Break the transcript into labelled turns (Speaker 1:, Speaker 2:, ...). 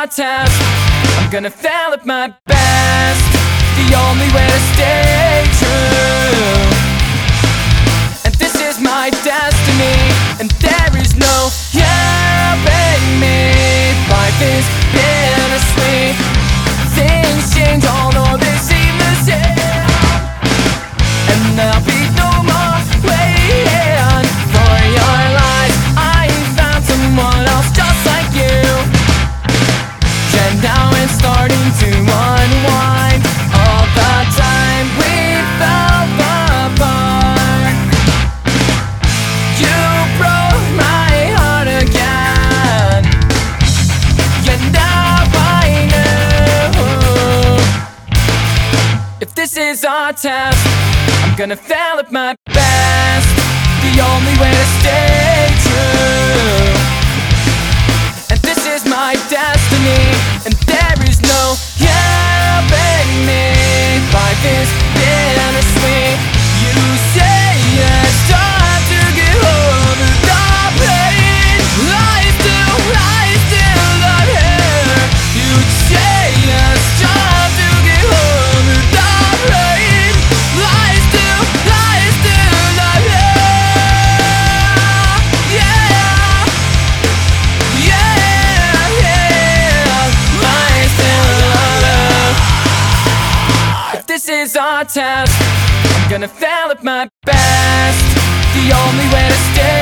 Speaker 1: our test. I'm gonna fail at my best. The only way to stay true. And this is my destiny, and there is no helping me. Life is bittersweet. Things change, although they seem the same. And there'll be no more waiting for your lies. I found someone else just like you, and now it's starting to unwind. All the time we fell apart, you broke my heart again. And now I know, if this is our test, I'm gonna fail at my best. The only way to stay true. And this is my destiny, and there is no helping me. Life is bittersweet. You say it's time to get over the pain. I still love here. You say it's time to get over the pain. I still love here. Yeah. If this is our test, I'm gonna fail at my best. The only way to stay